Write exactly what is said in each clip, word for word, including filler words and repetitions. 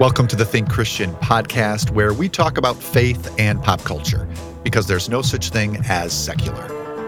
Welcome to the Think Christian podcast, where we talk about faith and pop culture, because there's no such thing as secular.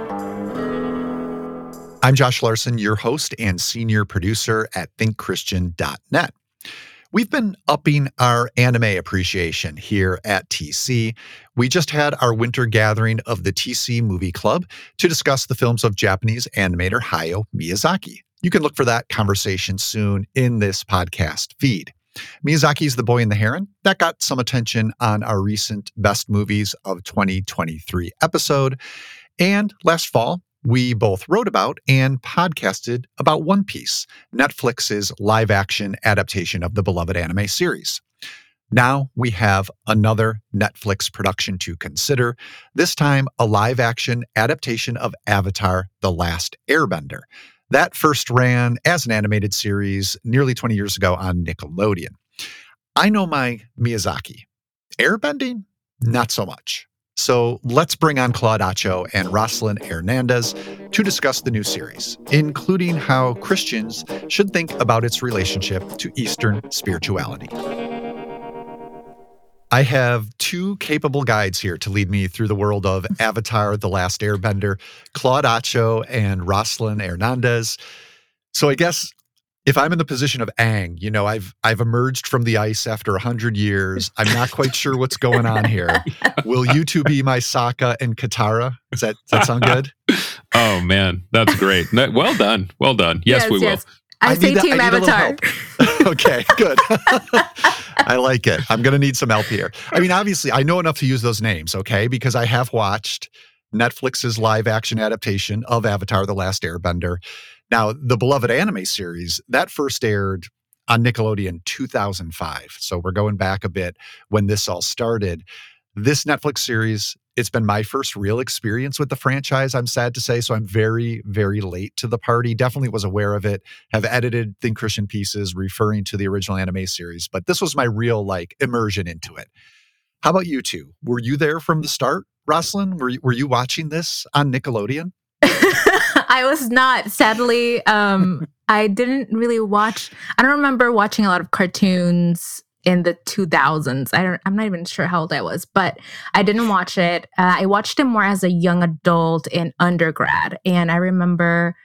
I'm Josh Larson, your host and senior producer at think christian dot net. We've been upping our anime appreciation here at T C. We just had our winter gathering of the T C Movie Club to discuss the films of Japanese animator Hayao Miyazaki. You can look for that conversation soon in this podcast feed. Miyazaki's The Boy and the Heron. That got some attention on our recent Best Movies of twenty twenty-three episode. And last fall, we both wrote about and podcasted about One Piece, Netflix's live-action adaptation of the beloved anime series. Now we have another Netflix production to consider, this time a live-action adaptation of Avatar: The Last Airbender. That first ran as an animated series nearly twenty years ago on Nickelodeon. I know my Miyazaki. Airbending? Not so much. So let's bring on Claude Acho and Roslyn Hernandez to discuss the new series, including how Christians should think about its relationship to Eastern spirituality. I have two capable guides here to lead me through the world of Avatar: The Last Airbender, Claude Acho and Roslyn Hernandez. So I guess if I'm in the position of Aang, you know, I've I've emerged from the ice after a hundred years. I'm not quite sure what's going on here. Will you two be my Sokka and Katara? Does that, does that sound good? Oh, man. That's great. No, well done. Well done. Yes, yes we yes. will. I, I say that, Team I Avatar. Okay, good. I like it. I'm going to need some help here. I mean, obviously, I know enough to use those names, okay? Because I have watched Netflix's live-action adaptation of Avatar: The Last Airbender. Now, the beloved anime series, that first aired on Nickelodeon two thousand five. So we're going back a bit when this all started. This Netflix series, it's been my first real experience with the franchise, I'm sad to say. So I'm very, very late to the party. Definitely was aware of it, have edited Think Christian pieces referring to the original anime series. But this was my real, like, immersion into it. How about you two? Were you there from the start, Roslyn? Were you, were you watching this on Nickelodeon? I was not, sadly. Um, I didn't really watch. I don't remember watching a lot of cartoons in the two thousands. I don't, I'm not even sure how old I was, but I didn't watch it. Uh, I watched it more as a young adult in undergrad, and I remember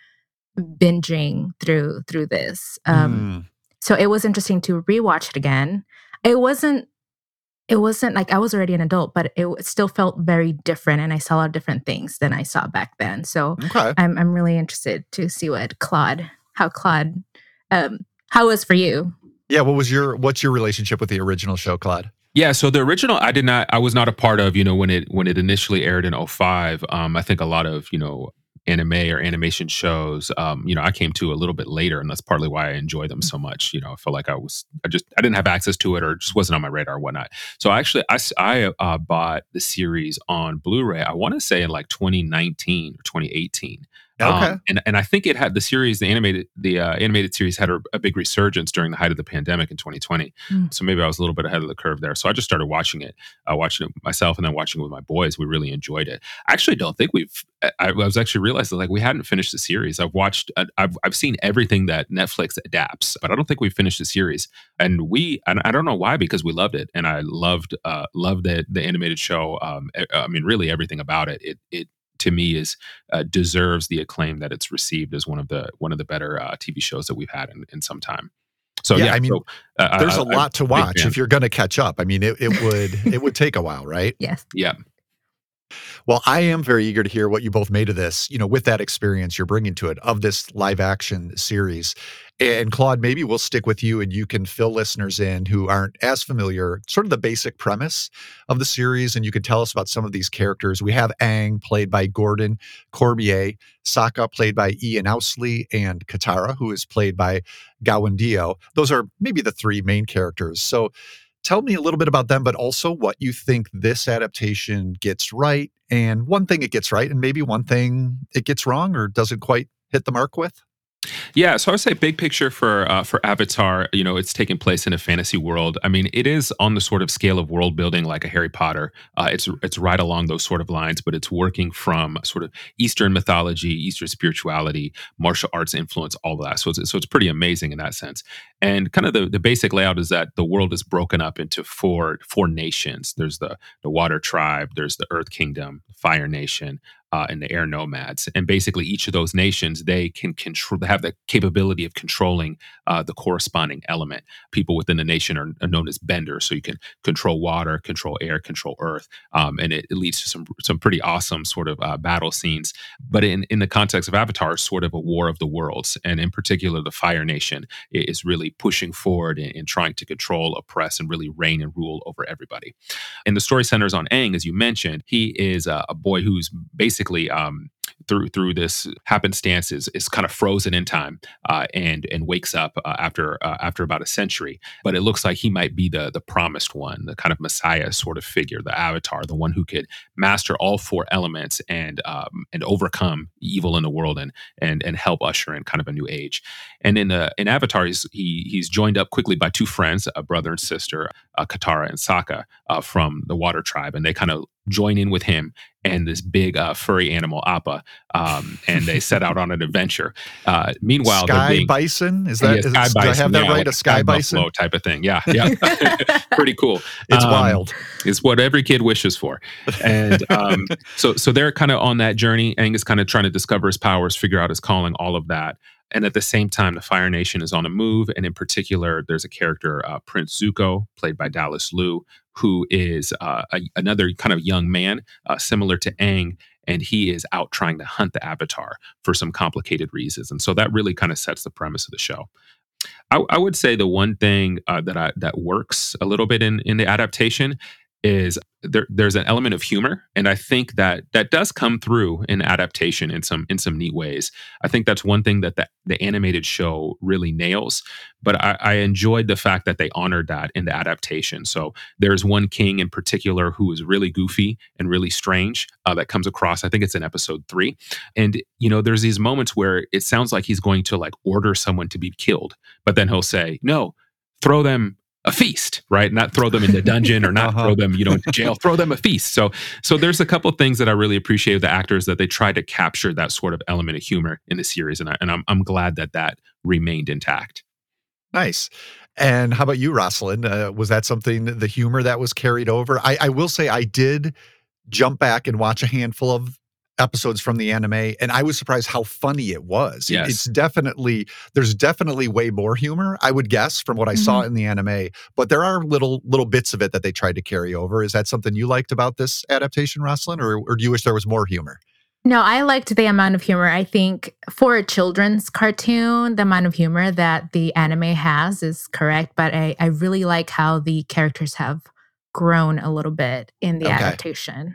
binging through through this. Um, mm. So it was interesting to rewatch it again. It wasn't. It wasn't like I was already an adult, but it still felt very different, and I saw a lot of different things than I saw back then. So okay. I'm I'm really interested to see what Claude, how Claude, um, how it was for you. Yeah, what was your what's your relationship with the original show, Claude? Yeah, so the original, I did not, I was not a part of, you know, when it when it initially aired in oh five. Um, I think a lot of, you know, anime or animation shows, um, you know, I came to a little bit later, and that's partly why I enjoy them so much. You know, I felt like I was, I just, I didn't have access to it, or it just wasn't on my radar or whatnot. So actually, I, I uh, bought the series on Blu-ray, I want to say in like twenty nineteen or twenty eighteen. Okay. Um, and, and I think it had the series, the animated, the uh, animated series had a, a big resurgence during the height of the pandemic in twenty twenty. Mm. So maybe I was a little bit ahead of the curve there. So I just started watching it, uh, watching it myself, and then watching it with my boys. We really enjoyed it. I actually don't think we've, I, I was actually realizing like we hadn't finished the series. I've watched, I've, I've seen everything that Netflix adapts, but I don't think we've finished the series. And we, I, I don't know why, because we loved it. And I loved, uh, loved the, the animated show. Um, I mean, really everything about it. It, it, to me is uh, deserves the acclaim that it's received as one of the one of the better uh, T V shows that we've had in, in some time. So yeah, yeah I mean, so, uh, there's I, a lot I, to watch if you're going to catch up. I mean, it, it would it would take a while, right? Yes. Yeah. Well, I am very eager to hear what you both made of this, you know, with that experience you're bringing to it, of this live action series. And Claude, maybe we'll stick with you and you can fill listeners in who aren't as familiar, sort of the basic premise of the series. And you can tell us about some of these characters. We have Aang, played by Gordon Cormier, Sokka, played by Ian Ousley, and Katara, who is played by Gowan Dio. Those are maybe the three main characters. So tell me a little bit about them, but also what you think this adaptation gets right, and one thing it gets right, and maybe one thing it gets wrong or doesn't quite hit the mark with. Yeah, so I would say big picture for uh, for Avatar. You know, it's taking place in a fantasy world. I mean, it is on the sort of scale of world building like a Harry Potter. Uh, it's it's right along those sort of lines, but it's working from sort of Eastern mythology, Eastern spirituality, martial arts influence, all of that. So it's so it's pretty amazing in that sense. And kind of the, the basic layout is that the world is broken up into four four nations. There's the the Water Tribe, there's the Earth Kingdom, Fire Nation, uh, and the Air Nomads. And basically, each of those nations, they can control, they have the capability of controlling uh, the corresponding element. People within the nation are, are known as benders, so you can control water, control air, control earth, um, and it, it leads to some some pretty awesome sort of uh, battle scenes. But in in the context of Avatar, it's sort of a war of the worlds, and in particular, the Fire Nation is really pushing forward and, and trying to control, oppress, and really reign and rule over everybody. And the story centers on Aang, as you mentioned. He is a, a boy who's basically um, through through this happenstance is, is kind of frozen in time uh, and and wakes up uh, after uh, after about a century. But it looks like he might be the the promised one, the kind of Messiah sort of figure, the Avatar, the one who could master all four elements and um, and overcome evil in the world and and and help usher in kind of a new age. And in uh, in Avatar, he's he, he's joined up quickly by two friends, a brother and sister, uh, Katara and Sokka uh, from the Water Tribe, and they kind of join in with him and this big uh, furry animal Appa, um, and they set out on an adventure. Uh, meanwhile, sky being, bison is that? Yeah, is, sky did bison, I have that yeah, right? like A sky, sky bison buffalo type of thing. Yeah, yeah, pretty cool. It's um, wild. It's what every kid wishes for, and um, so so they're kind of on that journey. Aang is kind of trying to discover his powers, figure out his calling, all of that. And at the same time, the Fire Nation is on a move. And in particular, there's a character, uh, Prince Zuko, played by Dallas Liu, who is uh, a, another kind of young man, uh, similar to Aang. And he is out trying to hunt the Avatar for some complicated reasons. And so that really kind of sets the premise of the show. I, I would say the one thing uh, that I, that works a little bit in, in the adaptation is there, there's an element of humor, and I think that that does come through in adaptation in some in some neat ways. I think that's one thing that the, the animated show really nails. But I, I enjoyed the fact that they honored that in the adaptation. So there's one king in particular who is really goofy and really strange uh, that comes across. I think it's in episode three, and you know, there's these moments where it sounds like he's going to like order someone to be killed, but then he'll say, "No, throw them a feast," right? Not throw them in the dungeon or not uh-huh. throw them, you know, into jail, throw them a feast. So, so there's a couple of things that I really appreciate with the actors, that they tried to capture that sort of element of humor in the series. And, I, and I'm, I'm glad that that remained intact. Nice. And how about you, Rosalind? Uh, was that something, the humor that was carried over? I, I will say I did jump back and watch a handful of episodes from the anime, and I was surprised how funny it was. Yes. It's definitely, there's definitely way more humor, I would guess, from what I mm-hmm. saw in the anime, but there are little little bits of it that they tried to carry over. Is that something you liked about this adaptation, Rosalind, or, or do you wish there was more humor? No, I liked the amount of humor. I think for a children's cartoon, the amount of humor that the anime has is correct, but I, I really like how the characters have grown a little bit in the okay. adaptation.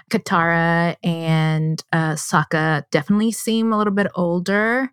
Katara and uh, Sokka definitely seem a little bit older,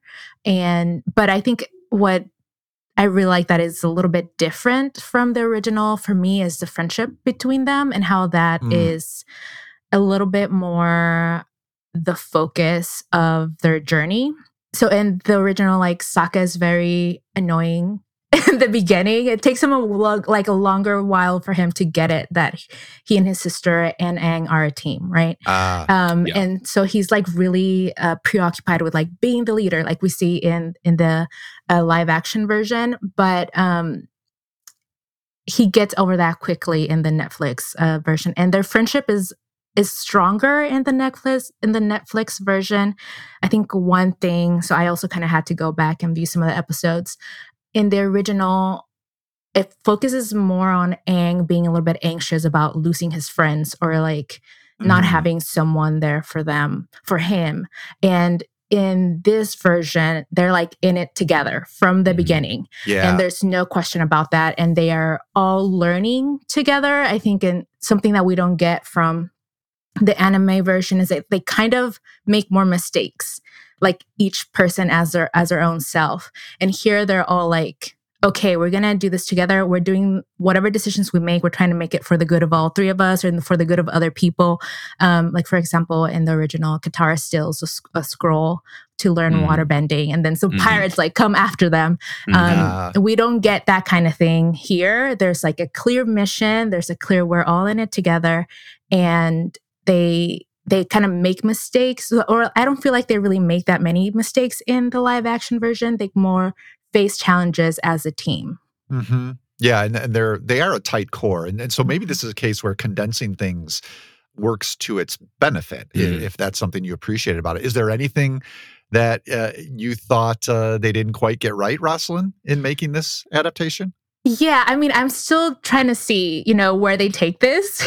and but I think what I really like that is a little bit different from the original for me is the friendship between them, and how that mm. is a little bit more the focus of their journey. So in the original, like, Sokka is very annoying in the beginning. It takes him a lo- like a longer while for him to get it that he and his sister and Aang are a team, right? Uh, um, yeah. And so he's like really uh, preoccupied with like being the leader, like we see in in the uh, live action version. But um, he gets over that quickly in the Netflix uh, version, and their friendship is is stronger in the Netflix in the Netflix version. I think one thing. So I also kind of had to go back and view some of the episodes. In the original, it focuses more on Aang being a little bit anxious about losing his friends or like mm. not having someone there for them, for him. And in this version, they're like in it together from the mm. beginning. Yeah. And there's no question about that. And they are all learning together. I think in something that we don't get from the anime version is that they kind of make more mistakes, like each person as their as their own self. And here they're all like okay, we're going to do this together. We're doing whatever decisions we make. We're trying to make it for the good of all three of us or for the good of other people. Um, like, for example, in the original, Katara steals a, a scroll to learn mm. water bending. And then some mm. pirates like come after them. Um, uh. We don't get that kind of thing here. There's like a clear mission. There's a clear, we're all in it together. And they... they kind of make mistakes, or I don't feel like they really make that many mistakes in the live action version. They more face challenges as a team. Mm-hmm. Yeah, and, and they're they are a tight core, and, and so maybe this is a case where condensing things works to its benefit, mm-hmm. if that's something you appreciate about it. Is there anything that uh, you thought uh, they didn't quite get right, Rosalind, in making this adaptation? Yeah, I mean, I'm still trying to see, you know, where they take this.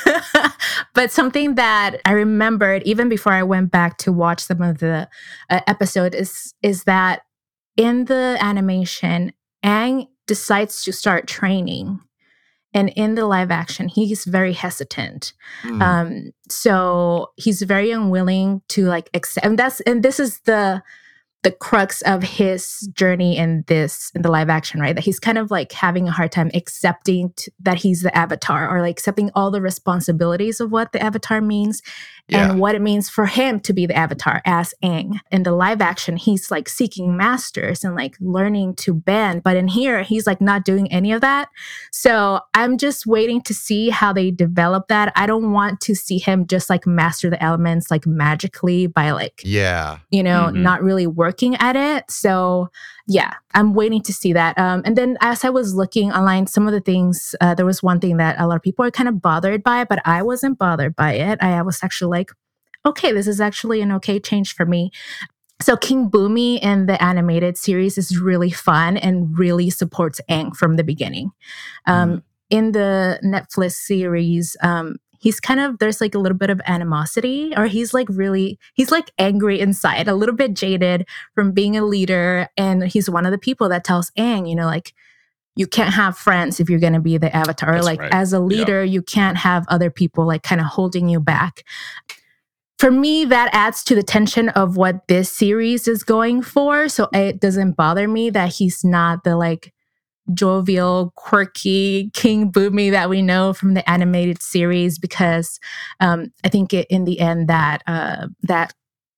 But something that I remembered even before I went back to watch some of the uh, episode is is that in the animation, Aang decides to start training. And in the live action, he's very hesitant. Mm. Um, so he's very unwilling to like accept. And that's and this is the the crux of his journey in this, in the live action, right? That he's kind of like having a hard time accepting t- that he's the Avatar, or like accepting all the responsibilities of what the Avatar means yeah. and what it means for him to be the Avatar as Aang. In the live action, he's like seeking masters and like learning to bend. But in here, he's like not doing any of that. So I'm just waiting to see how they develop that. I don't want to see him just like master the elements like magically by like, yeah, you know, mm-hmm. not really working at it. So yeah, I'm waiting to see that. Um, and then as I was looking online, some of the things, uh, there was one thing that a lot of people are kind of bothered by, but I wasn't bothered by it. I was actually like, okay, this is actually an okay change for me. So King Bumi in the animated series is really fun and really supports Aang from the beginning. Um, mm. In the Netflix series, um, he's kind of, there's like a little bit of animosity, or he's like really, he's like angry inside, a little bit jaded from being a leader. And he's one of the people that tells Aang, you know, like, you can't have friends if you're going to be the Avatar. That's like right. As a leader, yep. you can't have other people like kind of holding you back. For me, that adds to the tension of what this series is going for. So it doesn't bother me that he's not the like jovial, quirky King Bumi that we know from the animated series, because um, I think it, in the end that uh, that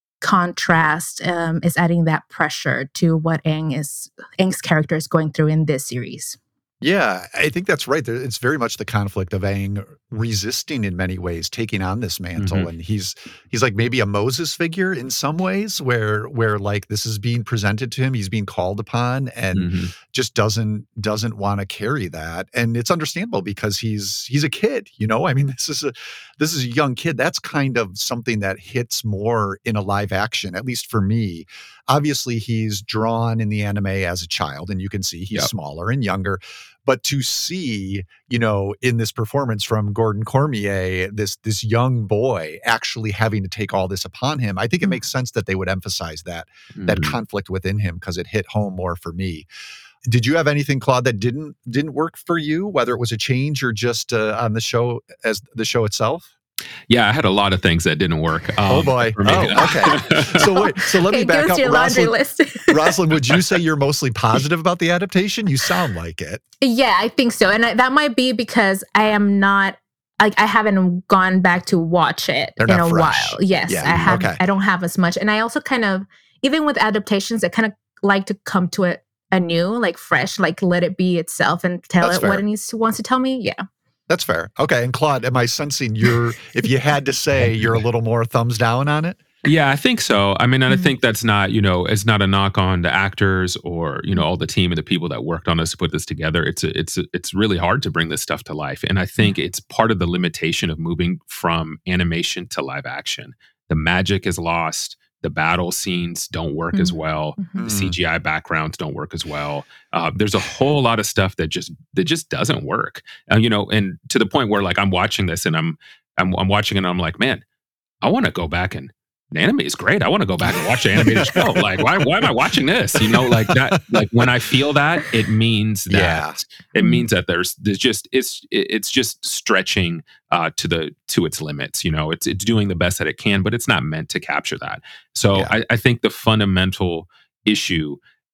contrast um, is adding that pressure to what Aang is Aang's character is going through in this series. Yeah, I think that's right. It's very much the conflict of Aang resisting in many ways, taking on this mantle. Mm-hmm. And he's he's like maybe a Moses figure in some ways, where where like this is being presented to him, he's being called upon, and mm-hmm. just doesn't doesn't want to carry that. And it's understandable because he's he's a kid, you know? I mean, this is a this is a young kid. That's kind of something that hits more in a live action, at least for me. Obviously, he's drawn in the anime as a child, and you can see he's yep. smaller and younger. But to see, you know, in this performance from Gordon Cormier, this this young boy actually having to take all this upon him, I think it makes sense that they would emphasize that mm-hmm. that conflict within him, because it hit home more for me. Did you have anything, Claude, that didn't didn't work for you, whether it was a change or just uh, on the show as the show itself? Yeah, I had a lot of things that didn't work. Um, oh boy! Oh, okay. So wait. So let okay, me back up. Your laundry list. Rosalind, would you say you're mostly positive about the adaptation? You sound like it. Yeah, I think so, and that might be because I am not like I haven't gone back to watch it They're in not a fresh. while. Yes, yeah. I have. Okay. I don't have as much, and I also kind of even with adaptations, I kind of like to come to it anew, like fresh, like let it be itself and tell That's it fair. what it needs to wants to tell me. Yeah. That's fair. Okay. And Claude, am I sensing you're, if you had to say, you're a little more thumbs down on it? Yeah, I think so. I mean, and I think that's not, you know, it's not a knock on the actors or, you know, all the team and the people that worked on us to put this together. It's a, it's a, it's really hard to bring this stuff to life. And I think it's part of the limitation of moving from animation to live action. The magic is lost. The battle scenes don't work mm-hmm. as well. Mm-hmm. The C G I backgrounds don't work as well. Uh, there's a whole lot of stuff that just that just doesn't work. Uh, you know, and to the point where like I'm watching this and I'm I'm, I'm watching it and I'm like, man, I want to go back and the anime is great. I want to go back and watch the animated show. Like, why why am I watching this? You know, like that. Like when I feel that, it means that yeah. it means that there's there's just it's it's just stretching uh, to the to its limits. You know, it's it's doing the best that it can, but it's not meant to capture that. So yeah. I, I think the fundamental issue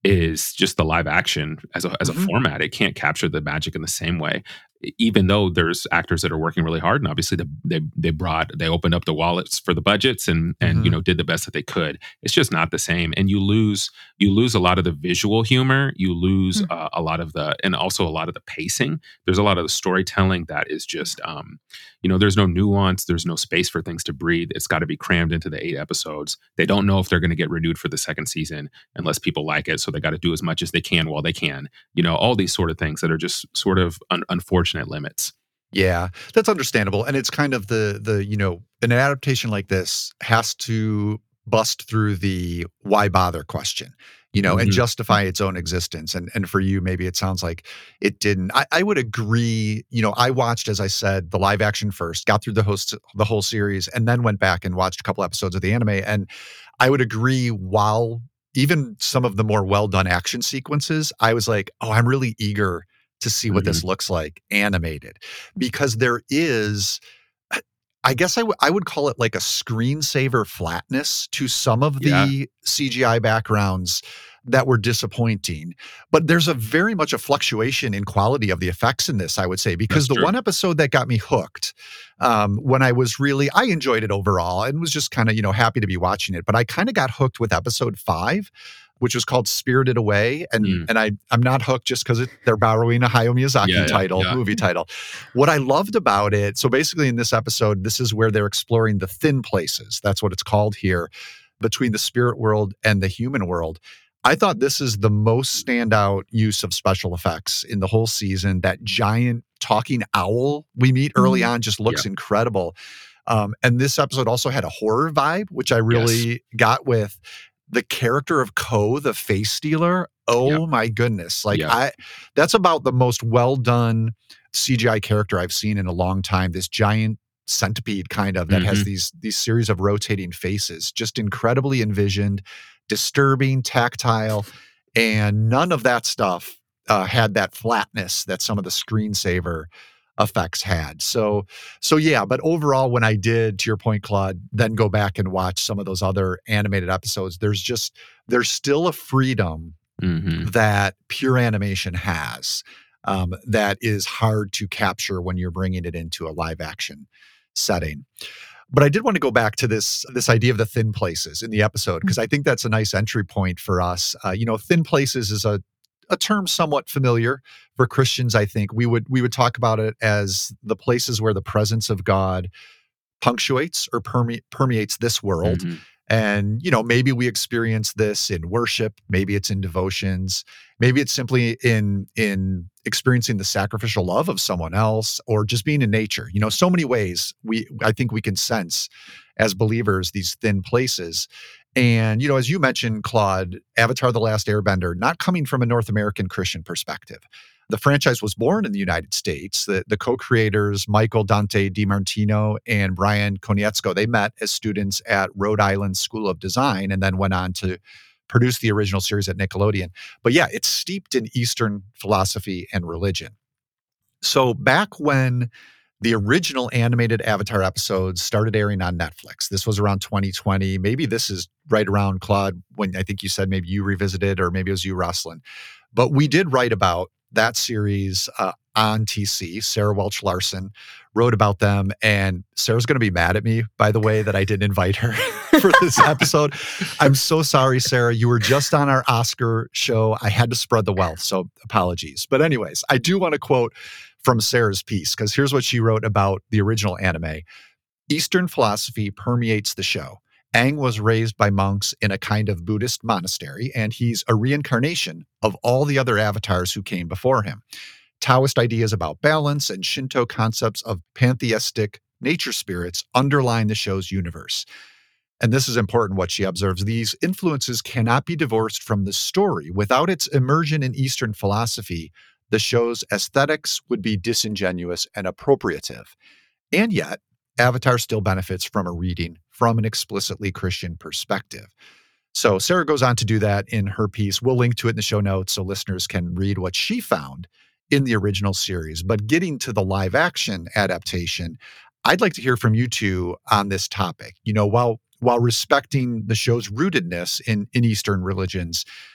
is just the live action as a, as a Mhm. format. It can't capture the magic in the same way, E- even though there's actors that are working really hard. And obviously the, they, they brought, they opened up the wallets for the budgets and, and, Mhm. you know, did the best that they could. It's just not the same. And you lose, you lose a lot of the visual humor. You lose Mm. uh, a lot of the, and also a lot of the pacing. There's a lot of the storytelling that is just, um, you know, there's no nuance. There's no space for things to breathe. It's got to be crammed into the eight episodes. They don't know if they're going to get renewed for the second season unless people like it. So they got to do as much as they can while they can. You know, all these sort of things that are just sort of un- unfortunate limits. Yeah, that's understandable. And it's kind of the the, you know, an adaptation like this has to bust through the why bother question, you know, and Mhm. justify its own existence. And and for you, maybe it sounds like it didn't. I, I would agree. You know, I watched, as I said, the live action first, got through the host the whole series, and then went back and watched a couple episodes of the anime. And I would agree, while even some of the more well done action sequences, I was like, oh, I'm really eager to see what this looks like animated, because there is, I guess I, w- I would call it like a screensaver flatness to some of Yeah. the C G I backgrounds that were disappointing. But there's a very much a fluctuation in quality of the effects in this, I would say, because That's the true. one episode that got me hooked, um, when I was really, I enjoyed it overall and was just kind of, you know, happy to be watching it. But I kind of got hooked with episode five, which was called Spirited Away. And Mm. and I, I'm not hooked just because they're borrowing a Hayao Miyazaki Yeah, yeah, title, yeah. movie title. What I loved about it, so basically in this episode, this is where they're exploring the thin places. That's what it's called here, between the spirit world and the human world. I thought this is the most standout use of special effects in the whole season. That giant talking owl we meet early Mhm. on just looks incredible. Um, and this episode also had a horror vibe, which I Yes. really got with the character of Ko, the face stealer. Oh my goodness. Like Yep. I, that's about the most well done C G I character I've seen in a long time. This giant centipede kind of that has Mhm. these, these series of rotating faces, just incredibly envisioned, disturbing, tactile, and none of that stuff uh, had that flatness that some of the screensaver effects had. So, so yeah, but overall, when I did, to your point, Claude, then go back and watch some of those other animated episodes, there's just, there's still a freedom Mhm. that pure animation has, um, that is hard to capture when you're bringing it into a live action setting. But I did want to go back to this this idea of the thin places in the episode, because I think that's a nice entry point for us. Uh, you know, thin places is a a term somewhat familiar for Christians. I think we would we would talk about it as the places where the presence of God punctuates or perme- permeates this world. Mhm. And, you know, maybe we experience this in worship, maybe it's in devotions, maybe it's simply in in experiencing the sacrificial love of someone else, or just being in nature. You know, so many ways we I think we can sense as believers these thin places. And, you know, as you mentioned, Claude, Avatar: The Last Airbender, not coming from a North American Christian perspective. The franchise was born in the United States. The, the co-creators, Michael Dante DiMartino and Brian Konietzko, they met as students at Rhode Island School of Design and then went on to produce the original series at Nickelodeon. But yeah, it's steeped in Eastern philosophy and religion. So back when the original animated Avatar episodes started airing on Netflix, this was around twenty twenty. Maybe this is right around, Claude, when I think you said maybe you revisited, or maybe it was you, Roslyn. But we did write about that series uh, on T C. Sarah Welch Larson wrote about them. And Sarah's going to be mad at me, by the way, that I didn't invite her for this episode. I'm so sorry, Sarah. You were just on our Oscar show. I had to spread the wealth. So apologies. But anyways, I do want to quote from Sarah's piece, because here's what she wrote about the original anime. Eastern philosophy permeates the show. Aang was raised by monks in a kind of Buddhist monastery, and he's a reincarnation of all the other avatars who came before him. Taoist ideas about balance and Shinto concepts of pantheistic nature spirits underline the show's universe. And this is important, what she observes. These influences cannot be divorced from the story. Without its immersion in Eastern philosophy, the show's aesthetics would be disingenuous and appropriative. And yet, Avatar still benefits from a reading from an explicitly Christian perspective. So Sarah goes on to do that in her piece. We'll link to it in the show notes so listeners can read what she found in the original series. But getting to the live action adaptation, I'd like to hear from you two on this topic. You know, while while respecting the show's rootedness in, in Eastern religions,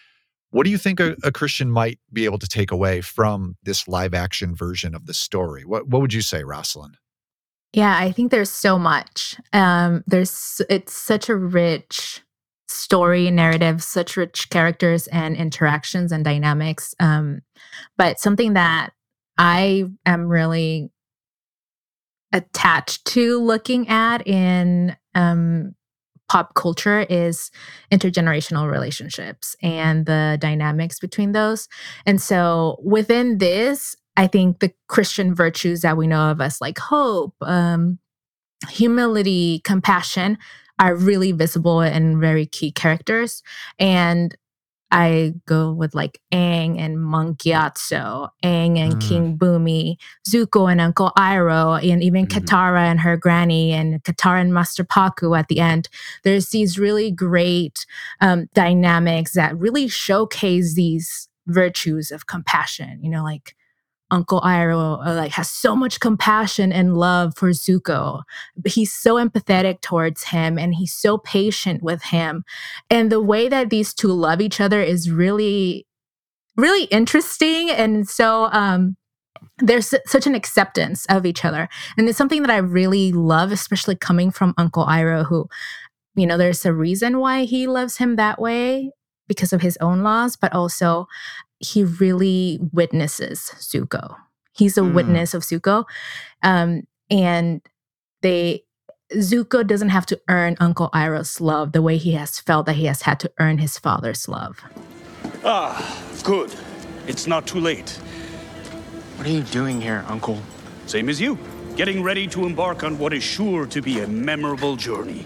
What do you think a, a Christian might be able to take away from this live action version of the story? What What would you say, Rosalind? Yeah, I think there's so much. Um, there's it's such a rich story narrative, such rich characters and interactions and dynamics. Um, but something that I am really attached to looking at in um, pop culture is intergenerational relationships and the dynamics between those. And so within this, I think the Christian virtues that we know of as like hope, um, humility, compassion are really visible and very key characters. And I go with like Aang and Monk Gyatso, Aang and Mm. King Bumi, Zuko and Uncle Iroh, and even Mhm. Katara and her granny, and Katara and Master Paku at the end. There's these really great um, dynamics that really showcase these virtues of compassion. You know, like Uncle Iroh uh, like has so much compassion and love for Zuko. But he's so empathetic towards him and he's so patient with him. And the way that these two love each other is really, really interesting. And so um, there's su- such an acceptance of each other. And it's something that I really love, especially coming from Uncle Iroh, who, you know, there's a reason why he loves him that way because of his own laws, but also he really witnesses Zuko. He's a Mm. witness of Zuko. Um, and they Zuko doesn't have to earn Uncle Iroh's love the way he has felt that he has had to earn his father's love. Ah, good. It's not too late. What are you doing here, Uncle? Same as you. Getting ready to embark on what is sure to be a memorable journey.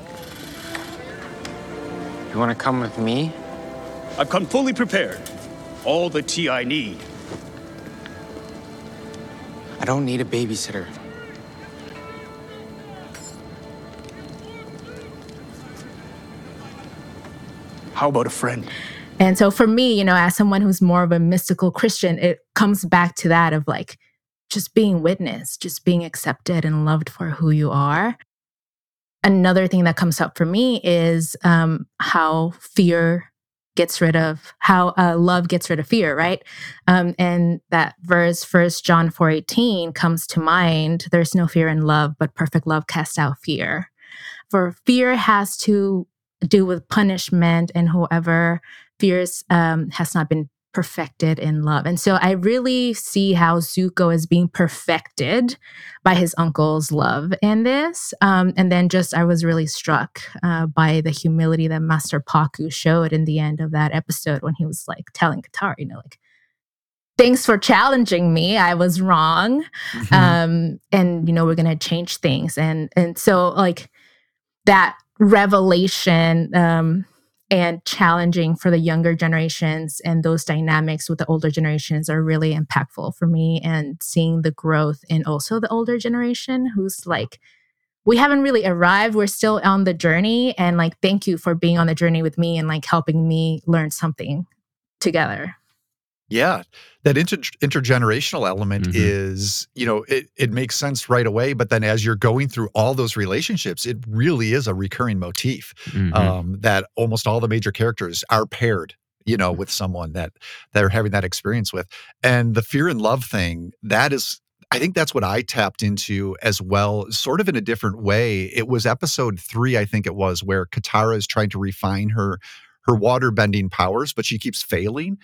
You want to come with me? I've come fully prepared. All the tea I need. I don't need a babysitter. How about a friend? And so for me, you know, as someone who's more of a mystical Christian, it comes back to that of like just being witnessed, just being accepted and loved for who you are. Another thing that comes up for me is um, how fear gets rid of, how uh, love gets rid of fear, right? Um, and that verse, First John four eighteen, comes to mind. There's no fear in love, but perfect love casts out fear. For fear has to do with punishment, and whoever fears um, has not been perfected in love. And so I really see how Zuko is being perfected by his uncle's love in this. Um, and then just I was really struck uh, by the humility that Master Paku showed in the end of that episode when he was like telling Katara, you know, like, thanks for challenging me. I was wrong. Mhm. Um, and, you know, we're going to change things. And, and so like that revelation um, and challenging for the younger generations and those dynamics with the older generations are really impactful for me, and seeing the growth in also the older generation who's like, we haven't really arrived. We're still on the journey. And like, thank you for being on the journey with me and like helping me learn something together. Yeah, that inter- intergenerational element Mhm. is, you know, it, it makes sense right away. But then as you're going through all those relationships, it really is a recurring motif Mhm. um, that almost all the major characters are paired, you know, with someone that they're having that experience with. And the fear and love thing, that is, I think that's what I tapped into as well, sort of in a different way. It was episode three, I think it was, where Katara is trying to refine her her water bending powers, but she keeps failing.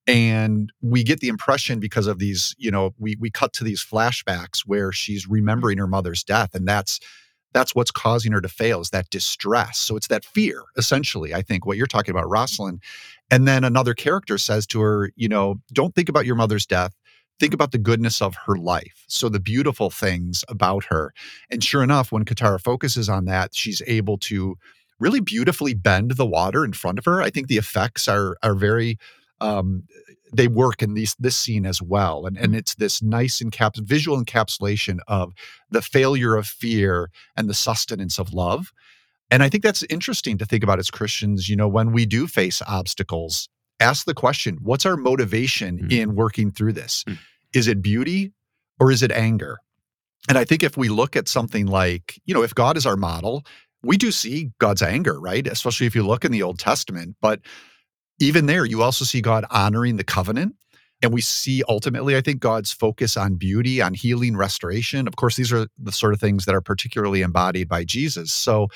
And we get the impression because of these, you know, we we cut to these flashbacks where she's remembering her mother's death. And that's that's what's causing her to fail, is that distress. So it's that fear, essentially, I think, what you're talking about, Rosalind. And then another character says to her, you know, don't think about your mother's death. Think about the goodness of her life. So the beautiful things about her. And sure enough, when Katara focuses on that, she's able to really beautifully bend the water in front of her. I think the effects are are very um, they work in these this scene as well. And and it's this nice encaps visual encapsulation of the failure of fear and the sustenance of love. And I think that's interesting to think about as Christians, you know, when we do face obstacles, ask the question, what's our motivation Mm. in working through this? Mm. Is it beauty or is it anger? And I think if we look at something like, you know, if God is our model, we do see God's anger, right? Especially if you look in the Old Testament. But even there, you also see God honoring the covenant. And we see ultimately, I think, God's focus on beauty, on healing, restoration. Of course, these are the sort of things that are particularly embodied by Jesus. So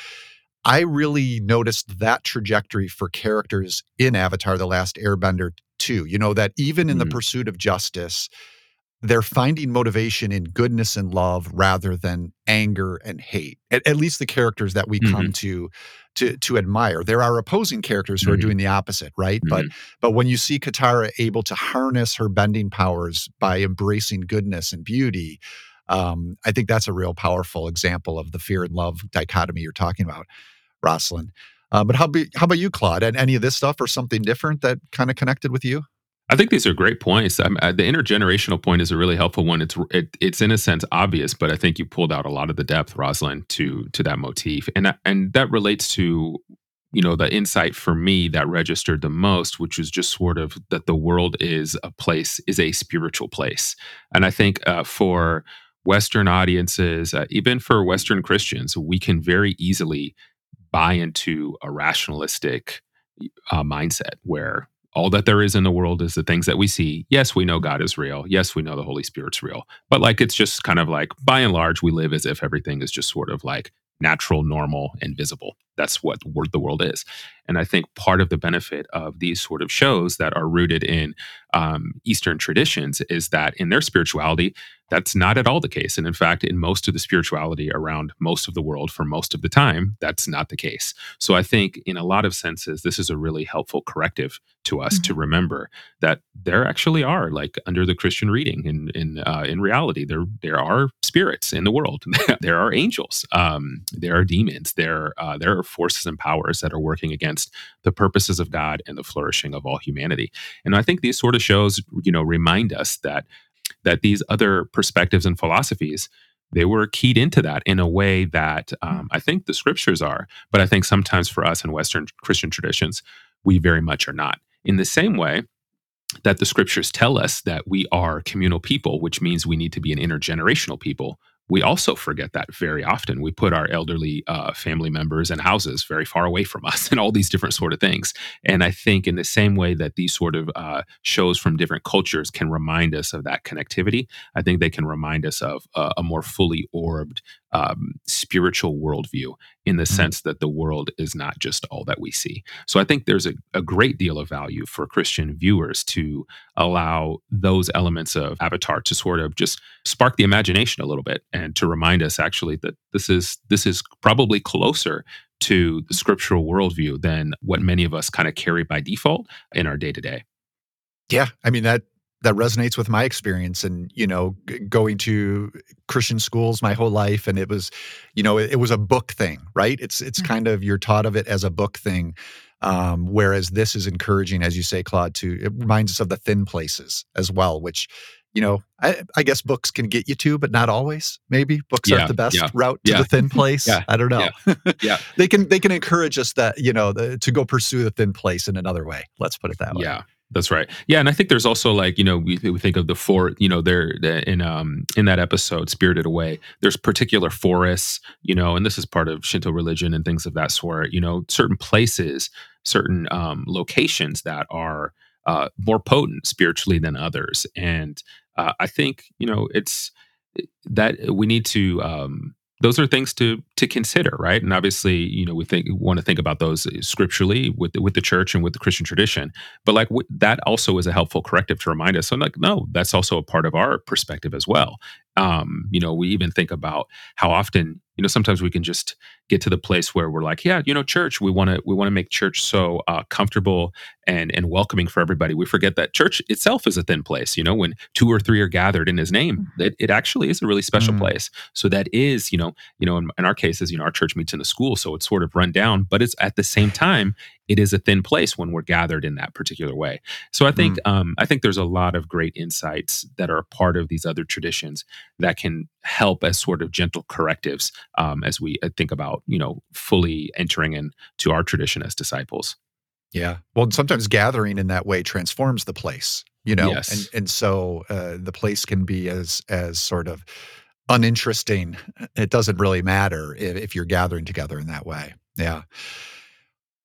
I really noticed that trajectory for characters in Avatar: The Last Airbender too. You know, that even in the Mm. pursuit of justice, they're finding motivation in goodness and love rather than anger and hate. At, at least the characters that we come Mhm. to, to to admire. There are opposing characters who are Mhm. doing the opposite, right? But Mhm. but when you see Katara able to harness her bending powers by embracing goodness and beauty, um, I think that's a real powerful example of the fear and love dichotomy you're talking about, Rosalind. Uh, but how, be, how about you, Claude? And any of this stuff or something different that kind of connected with you? I think these are great points. Um, uh, the intergenerational point is a really helpful one. It's it, it's in a sense obvious, but I think you pulled out a lot of the depth, Rosalind, to to that motif, and that- and that relates to, you know, the insight for me that registered the most, which was just sort of that the world is a place, is a spiritual place, and I think uh, for Western audiences, uh, even for Western Christians, we can very easily buy into a rationalistic uh, mindset where all that there is in the world is the things that we see. Yes, we know God is real. Yes, we know the Holy Spirit's real. But like, it's just kind of like, by and large, we live as if everything is just sort of like natural, normal, and visible. That's what the wor- the world is. And I think part of the benefit of these sort of shows that are rooted in um, Eastern traditions is that in their spirituality, that's not at all the case. And in fact, in most of the spirituality around most of the world for most of the time, that's not the case. So I think in a lot of senses, this is a really helpful corrective to us to Mhm. remember that there actually are, like under the Christian reading, in in uh, in reality, there there are spirits in the world. There are angels. Um, there are demons. There uh, there are forces and powers that are working against the purposes of God and the flourishing of all humanity. And I think these sort of shows, you know, remind us that that these other perspectives and philosophies, they were keyed into that in a way that um, I think the scriptures are, but I think sometimes for us in Western Christian traditions, we very much are not. In the same way that the scriptures tell us that we are communal people, which means we need to be an intergenerational people, we also forget that very often. We put our elderly uh, family members and houses very far away from us and all these different sort of things. And I think in the same way that these sort of uh, shows from different cultures can remind us of that connectivity, I think they can remind us of uh, a more fully orbed um, spiritual worldview, in the Mm. sense that the world is not just all that we see. So I think there's a, a great deal of value for Christian viewers to allow those elements of Avatar to sort of just spark the imagination a little bit, and to remind us actually that this is this is probably closer to the scriptural worldview than what many of us kind of carry by default in our day to day. Yeah, I mean, that that resonates with my experience and, you know, g- going to Christian schools my whole life. And it was, you know, it, it was a book thing, right? It's it's Mhm. kind of, you're taught of it as a book thing. Um, whereas this is encouraging, as you say, Claude, to, it reminds us of the thin places as well, which, you know, I, I guess books can get you to, but not always. Maybe books aren't Yeah, the best yeah, route to yeah, the thin place. yeah, I don't know. yeah, yeah. They can they can encourage us that, you know, the, to go pursue the thin place in another way. Let's put it that way. Yeah, that's right. Yeah, and I think there's also, like, you know, we, we think of the for you know there the- in um in that episode Spirited Away, there's particular forests, you know, and this is part of Shinto religion and things of that sort. You know, certain places, certain um, locations that are uh, more potent spiritually than others, and uh, I think, you know, it's that we need to. Um, those are things to to consider, right? And obviously, you know, we think want to think about those scripturally with the, with the church and with the Christian tradition. But like w- that also is a helpful corrective to remind us. So, like, no, that's also a part of our perspective as well. Um, you know, we even think about how often, you know, sometimes we can just get to the place where we're like, yeah, you know, church, we want to we want to make church so uh, comfortable and and welcoming for everybody. We forget that church itself is a thin place. You know, when two or three are gathered in His name, Mhm. it, it actually is a really special Mm. place. So that is, you know, you know, in, in our cases, you know, our church meets in the school, so it's sort of run down, but it's at the same time, it is a thin place when we're gathered in that particular way. So I think, Mm. um, I think there's a lot of great insights that are a part of these other traditions that can help as sort of gentle correctives um, as we uh, think about, you know, fully entering into our tradition as disciples. Yeah. Well, and sometimes gathering in that way transforms the place, you know, and Yes. and so uh, the place can be as as sort of uninteresting. It doesn't really matter if, if you're gathering together in that way. Yeah.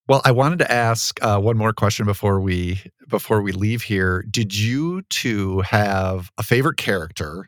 Well, I wanted to ask uh, one more question before we before we leave here. Did you two have a favorite character,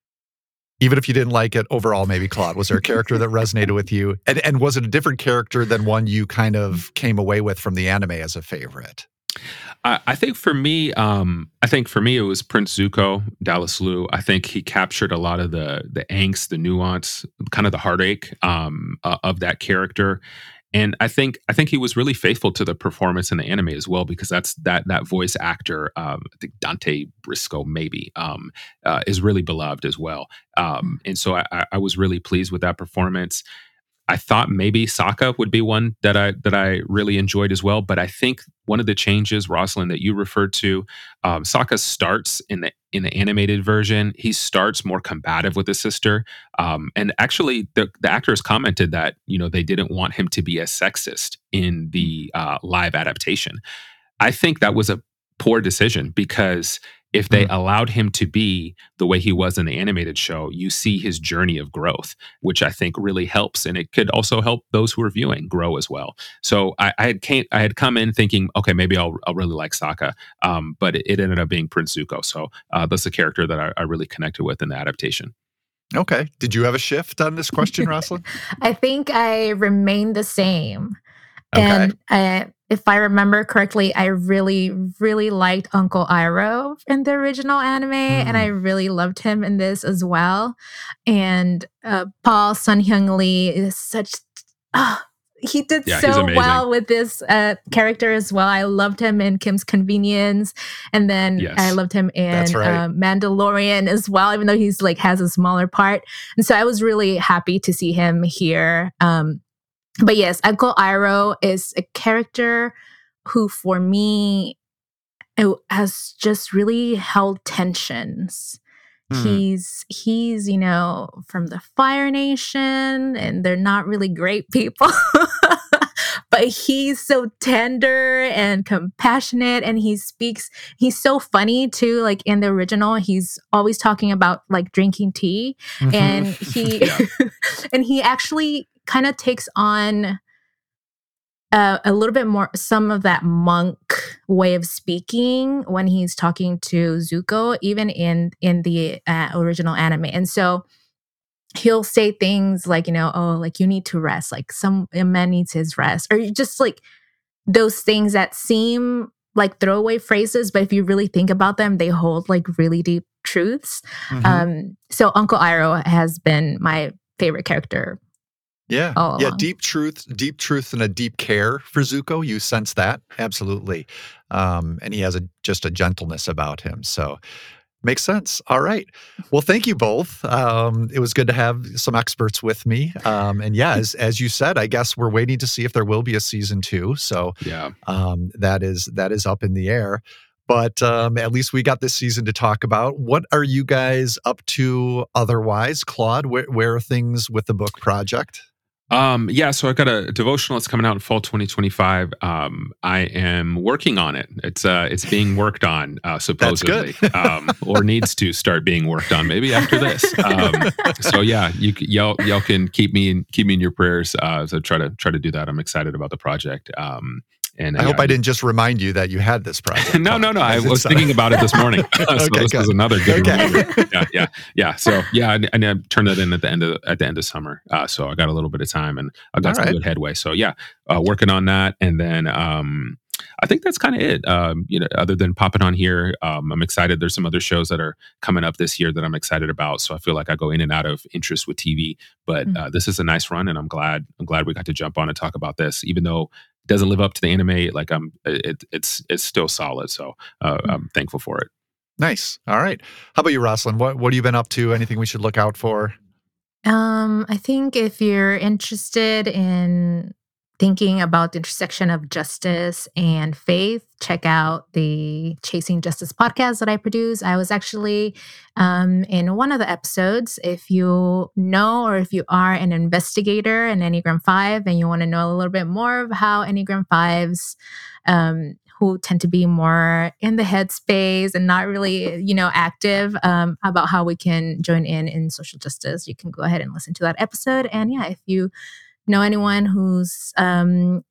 even if you didn't like it overall? Maybe Claude, was there a character that resonated with you, and and was it a different character than one you kind of came away with from the anime as a favorite? I, I think for me, um, I think for me it was Prince Zuko, Dallas Liu. I think he captured a lot of the the angst, the nuance, kind of the heartache um, uh, of that character. And I think I think he was really faithful to the performance in the anime as well, because that's that that voice actor, um, I think Dante Briscoe maybe um, uh, is really beloved as well. Um, and so I, I was really pleased with that performance. I thought maybe Sokka would be one that I that I really enjoyed as well, but I think one of the changes, Rosalind, that you referred to, um, Sokka starts in the in the animated version. He starts more combative with his sister, um, and actually, the the actors commented that you know they didn't want him to be as sexist in the uh, live adaptation. I think that was a poor decision, because if they Mm. allowed him to be the way he was in the animated show, you see his journey of growth, which I think really helps, and it could also help those who are viewing grow as well. So I, I had came, I had come in thinking, okay, maybe I'll, I'll really like Sokka, um, but it, it ended up being Prince Zuko. So uh, that's a character that I, I really connected with in the adaptation. Okay. Did you have a shift on this question, Rosalind? I think I remained the same. Okay. And I, if I remember correctly, I really, really liked Uncle Iroh in the original anime, Mm. and I really loved him in this as well. And uh, Paul Sun Hyung Lee is such, ah, he did Yeah, he's so amazing. well with this uh, character as well. I loved him in Kim's Convenience, and then Yes. I loved him in That's right. uh, Mandalorian as well, even though he's like has a smaller part. And so I was really happy to see him here. Um, But yes, Uncle Iroh is a character who, for me, it has just really held tensions. Hmm. He's he's you know from the Fire Nation, and they're not really great people. But he's so tender and compassionate, and he speaks. He's so funny too. Like in the original, he's always talking about like drinking tea, Mhm. and he Yeah. and he actually kind of takes on uh, a little bit more some of that monk way of speaking when he's talking to Zuko, even in in the uh, original anime. And so he'll say things like, you know, oh, like you need to rest, like some a man needs his rest, or just like those things that seem like throwaway phrases, but if you really think about them, they hold like really deep truths. Mhm. Um, so Uncle Iroh has been my favorite character. Yeah. all Yeah. along. Deep truth, deep truth and a deep care for Zuko. You sense that. Absolutely. Um, and he has a just a gentleness about him. So makes sense. All right. Well, thank you both. Um, it was good to have some experts with me. Um, and yeah, as, as you said, I guess we're waiting to see if there will be a season two. So Yeah. um, that is that is up in the air. But um, at least we got this season to talk about. What are you guys up to otherwise? Claude, where, where are things with the book project? Um, yeah, so I got a devotional that's coming out in fall twenty twenty-five. Um, I am working on it. It's uh, it's being worked on, uh, supposedly, good. um, or needs to start being worked on. Maybe after this. Um, so yeah, you c- y'all y'all can keep me in keep me in your prayers. Uh, so try to try to do that. I'm excited about the project. Um, and I hope yeah, I didn't just remind you that you had this project. no, no, no. I As was it's, uh, thinking about it this morning. so Okay, this good. was another good Okay. reminder. Yeah, yeah, yeah. So yeah, and, and I turned that in at the end of at the end of summer. Uh, so I got a little bit of time, and I got All some right. good headway. So yeah, uh, working on that, and then um, I think that's kind of it. Um, you know, other than popping on here, um, I'm excited. There's some other shows that are coming up this year that I'm excited about. So I feel like I go in and out of interest with T V, but Mm. uh, this is a nice run, and I'm glad I'm glad we got to jump on and talk about this, even though it doesn't live up to the anime. Like I'm, it, it's it's still solid. So uh, Mm. I'm thankful for it. Nice. All right. How about you, Rosalind? What what have you been up to? Anything we should look out for? Um, I think if you're interested in thinking about the intersection of justice and faith, check out the Chasing Justice podcast that I produce. I was actually um, in one of the episodes. If you know or if you are an investigator in Enneagram five and you want to know a little bit more of how Enneagram fives um, who tend to be more in the headspace and not really, you know, active um, about how we can join in in social justice, you can go ahead and listen to that episode. And yeah, if you know anyone who's um,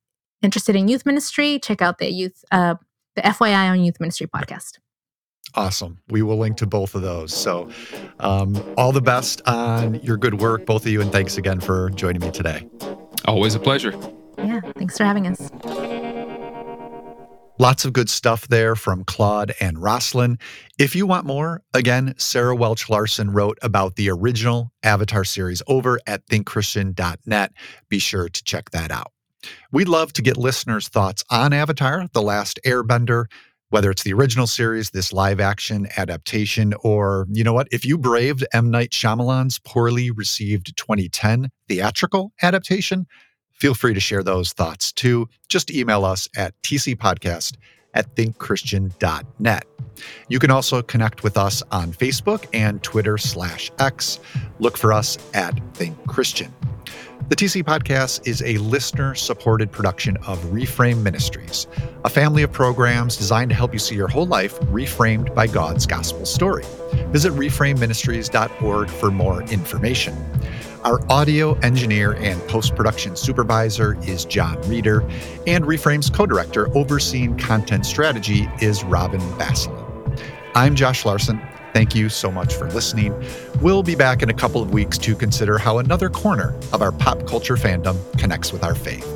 interested in youth ministry, check out the youth, uh, the F Y I on Youth Ministry podcast. Awesome. We will link to both of those. So um, all the best on your good work, both of you, and thanks again for joining me today. Always a pleasure. Yeah, thanks for having us. Lots of good stuff there from Claude and Roslyn. If you want more, again, Sarah Welch Larson wrote about the original Avatar series over at think christian dot net. Be sure to check that out. We'd love to get listeners' thoughts on Avatar, The Last Airbender, whether it's the original series, this live-action adaptation, or, you know what, if you braved M. Night Shyamalan's poorly received twenty ten theatrical adaptation, feel free to share those thoughts too. Just email us at tcpodcast at think christian dot net. You can also connect with us on Facebook and Twitter slash X. Look for us at Think Christian. The T C Podcast is a listener-supported production of Reframe Ministries, a family of programs designed to help you see your whole life reframed by God's gospel story. Visit reframe ministries dot org for more information. Our audio engineer and post-production supervisor is John Reeder, and Reframe's co-director overseeing content strategy is Robin Basselin. I'm Josh Larson. Thank you so much for listening. We'll be back in a couple of weeks to consider how another corner of our pop culture fandom connects with our faith.